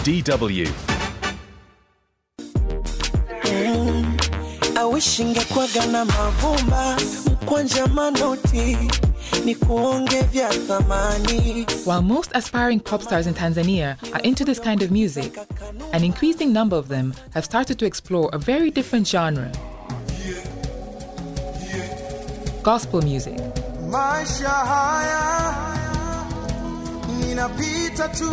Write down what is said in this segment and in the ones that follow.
DW. I wish ingekuwaga na mavumba mkwanja manoti ni kuonge vya thamani. While most aspiring pop stars in Tanzania are into this kind of music, an increasing number of them have started to explore a very different genre. Gospel music. Maisha haya ninapita tu,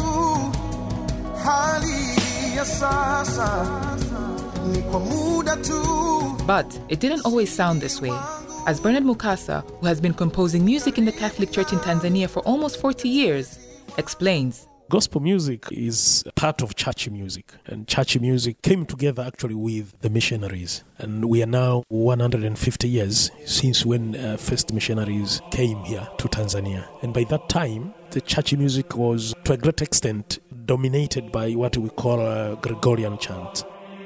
hali ya sasa ni kwa muda tu. But it didn't always sound this way, as Bernard Mukasa, who has been composing music in the Catholic Church in Tanzania for almost 40 years, explains. Gospel music is part of church music, and church music came together actually with the missionaries. And we are now 150 years since when first missionaries came here to Tanzania. And by that time, the church music was to a great extent dominated by what we call Gregorian chant.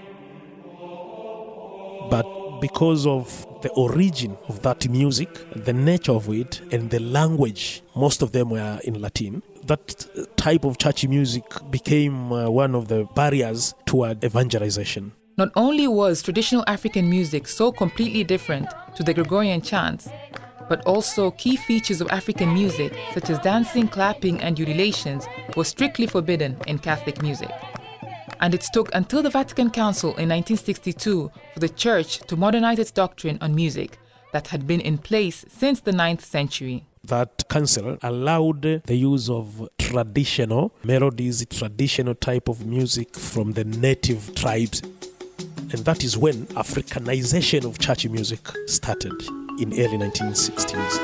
But because of the origin of that music, the nature of it, and the language, most of them were in Latin, that type of church music became one of the barriers toward evangelization. Not only was traditional African music so completely different to the Gregorian chants, but also key features of African music, such as dancing, clapping, and ululations, were strictly forbidden in Catholic music. And it took until the Vatican Council in 1962 for the Church to modernize its doctrine on music that had been in place since the 9th century. That council allowed the use of traditional melodies, traditional type of music from the native tribes. And that is when Africanization of church music started in early 1960s.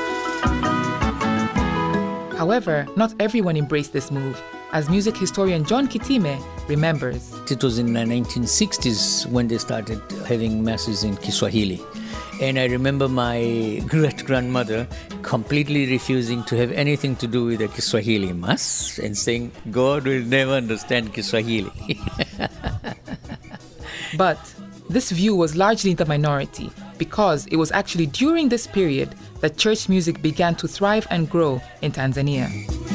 However, not everyone embraced this move, as music historian John Kitime remembers. It was in the 1960s when they started having masses in Kiswahili. And I remember my great-grandmother completely refusing to have anything to do with the Kiswahili mass and saying, God will never understand Kiswahili. But this view was largely in the minority because it was actually during this period that church music began to thrive and grow in Tanzania.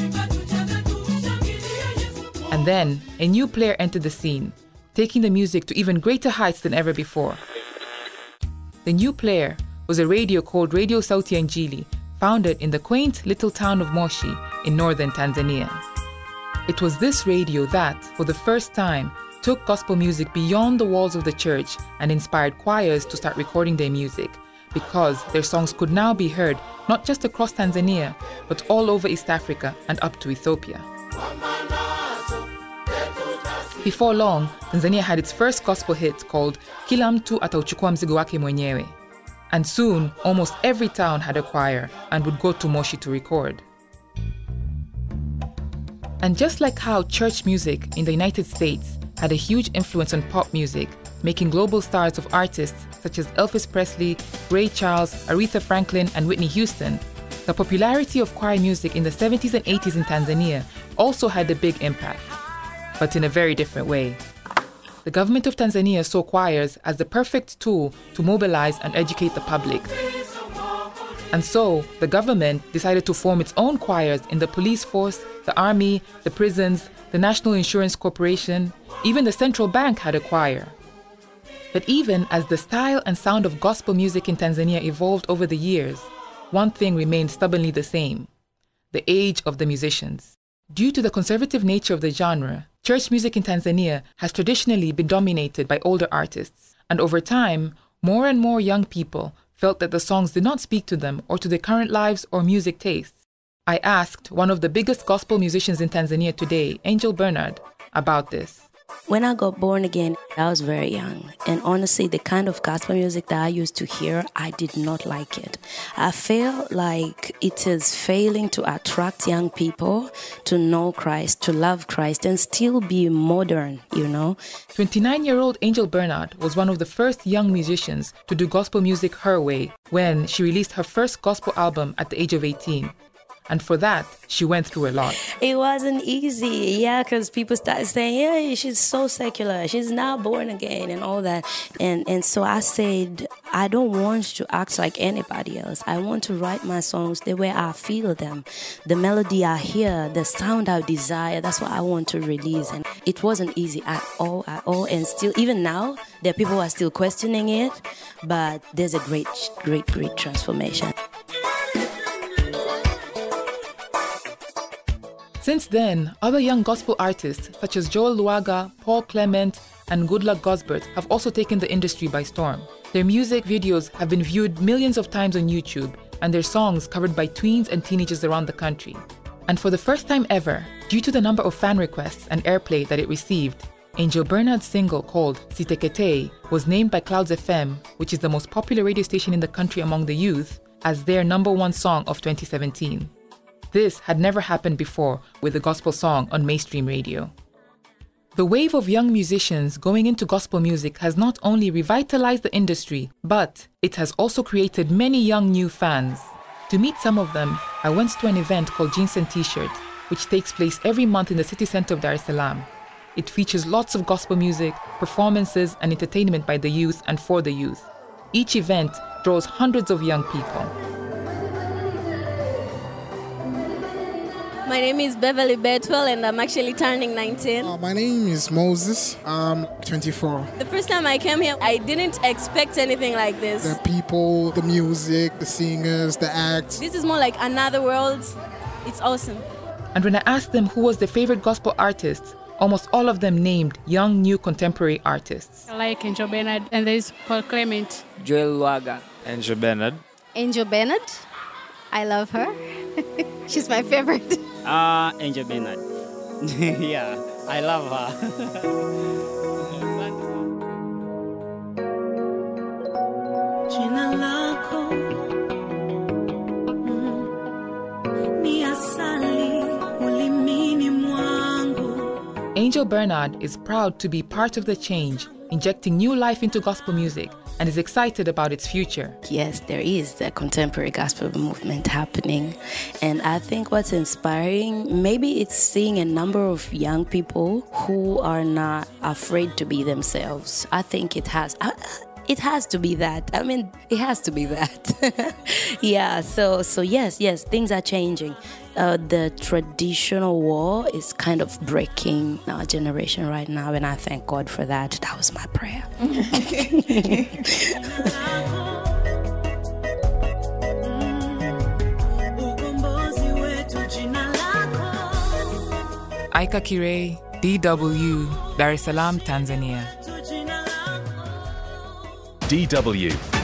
And then a new player entered the scene, taking the music to even greater heights than ever before. The new player was a radio called Radio Sauti ya Injili, founded in the quaint little town of Moshi in northern Tanzania. It was this radio that, for the first time, took gospel music beyond the walls of the church and inspired choirs to start recording their music, because their songs could now be heard not just across Tanzania, but all over East Africa and up to Ethiopia. Before long, Tanzania had its first gospel hit called Kila Mtu Atauchukua Mzigo Wake Mwenyewe. And soon, almost every town had a choir and would go to Moshi to record. And just like how church music in the United States had a huge influence on pop music, making global stars of artists such as Elvis Presley, Ray Charles, Aretha Franklin, and Whitney Houston, the popularity of choir music in the 70s and 80s in Tanzania also had a big impact, but in a very different way. The government of Tanzania saw choirs as the perfect tool to mobilize and educate the public. And so, the government decided to form its own choirs in the police force, the army, the prisons, the National Insurance Corporation, even the central bank had a choir. But even as the style and sound of gospel music in Tanzania evolved over the years, one thing remained stubbornly the same: the age of the musicians. Due to the conservative nature of the genre, church music in Tanzania has traditionally been dominated by older artists, and over time, more and more young people felt that the songs did not speak to them or to their current lives or music tastes. I asked one of the biggest gospel musicians in Tanzania today, Angel Bernard, about this. When I got born again, I was very young. And honestly, the kind of gospel music that I used to hear, I did not like it. I feel like it is failing to attract young people to know Christ, to love Christ, and still be modern, you know. 29-year-old Angel Bernard was one of the first young musicians to do gospel music her way when she released her first gospel album at the age of 18. And for that, she went through a lot. It wasn't easy, because people started saying, yeah, she's so secular, she's now born again and all that. And so I said, I don't want to act like anybody else. I want to write my songs the way I feel them. The melody I hear, the sound I desire, that's what I want to release. And it wasn't easy at all. And still, even now, there are people who are still questioning it, but there's a great transformation. Since then, other young gospel artists such as Joel Luaga, Paul Clement, and Goodluck Gosbert have also taken the industry by storm. Their music videos have been viewed millions of times on YouTube, and their songs covered by tweens and teenagers around the country. And for the first time ever, due to the number of fan requests and airplay that it received, Angel Bernard's single called Sitekete was named by Clouds FM, which is the most popular radio station in the country among the youth, as their #1 song of 2017. This had never happened before with a gospel song on mainstream radio. The wave of young musicians going into gospel music has not only revitalized the industry, but it has also created many young new fans. To meet some of them, I went to an event called Jeans and T-Shirt, which takes place every month in the city center of Dar es Salaam. It features lots of gospel music, performances, and entertainment by the youth and for the youth. Each event draws hundreds of young people. My name is Beverly Bedwell and I'm actually turning 19. My name is Moses. I'm 24. The first time I came here, I didn't expect anything like this. The people, the music, the singers, the acts. This is more like another world. It's awesome. And when I asked them who was their favorite gospel artist, almost all of them named young, new contemporary artists. I like Angel Bernard and there's Paul Clement. Joel Luaga. Angel Bernard. Angel Bernard. I love her. She's my favorite. Angel Bernard. Yeah, I love her. Angel Bernard is proud to be part of the change, injecting new life into gospel music, and is excited about its future. Yes, there is the contemporary gospel movement happening. And I think what's inspiring, maybe it's seeing a number of young people who are not afraid to be themselves. I think it has to be that. I mean, it has to be that. Yeah, so yes, things are changing. The traditional war is kind of breaking our generation right now, and I thank God for that. That was my prayer. Aika Kirei, DW, Dar es Salaam, Tanzania. DW